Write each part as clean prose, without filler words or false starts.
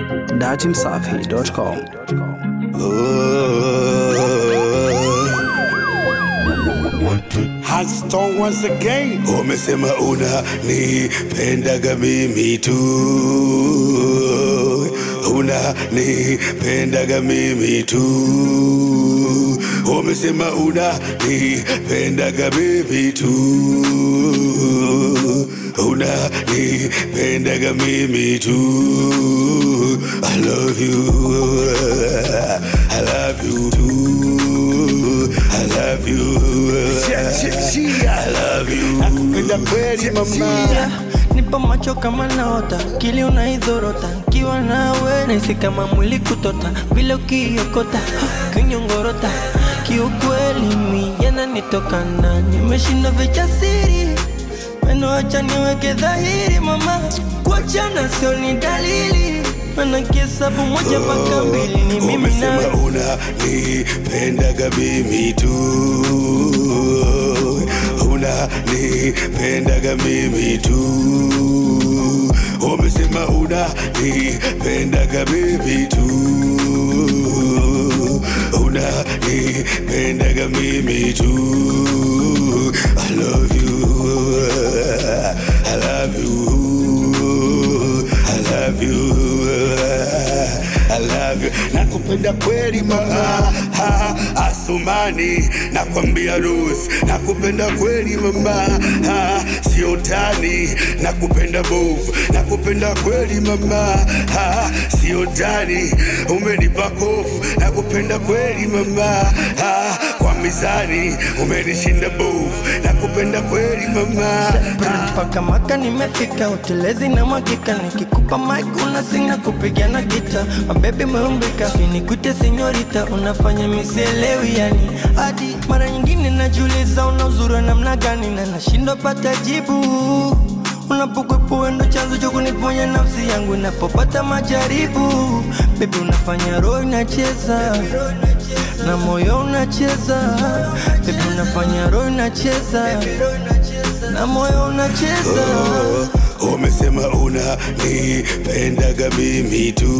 dachimsafi.com. Haston once again. Umesema unanipendaga mimi tu, unanipendaga mimi tu. Umesema unanipendaga mimi tu, unanipendaga mimi tu. I love you, I love you too, I love you, I love you. Nakupenda kweli mama. Nipo macho kama naota, kili unaidhorota. Kiwa nawe nahisi kama mwili kutota, vile ukiokota kinyongorota. Kiukweli mi yananitoka na nimeshinda vijasiri. Meno acha niweke dhahiri mama, kuachana sio ni dalili. Anakihesabu moja mpaka mbili ni mimi na wewe. Umesema unanipendaga mimi tu, unanipendaga mimi tu. Umesema unanipendaga mimi tu, unanipendaga mimi tu. I love you, I love you, I love you, I love you. Nakupenda kweli mama, Asumani nakwambia Rose. Nakupenda kweli mama, sio tani. Nakupenda bovu, nakupenda kweli mama, sio tani. Umenipa kofu, nakupenda kweli mama, kwa mizani umenishinda bovu. Nakupenda kweli mama. Paka maka nimefika, utelezi na mwakika. Nikikupa mic unasinga kupigana gita. Mabebi meumbika, finikute senyorita. Unafanya misielewi yani, hadi mara nyingine najiuliza unauzura namna gani. Na nashindwa pata jibu. Unapokwepo wendo chanzo cha kuniponya nafsi yangu inapopata majaribu. Baby unafanya roho inacheza na moyo unacheza. Baby unafanya roho inacheza na moyo unacheza. Umesema unanipendaga mimi tu,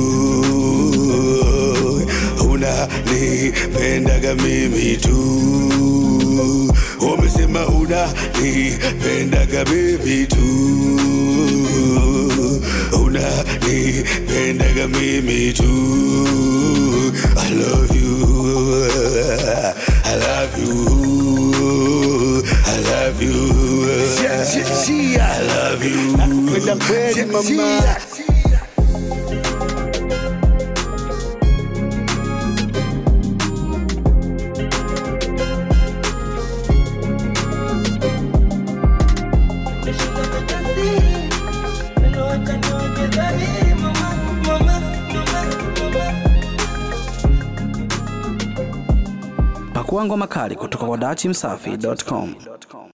unanipendaga mimi tu. Umesema unanipendaga mimi tu, unanipendaga mimi tu. I love you, I love you, I love you, I love you. Nakupenda kweli mama. Pakua ngoma kali kutoka kwa dachimsafi.com.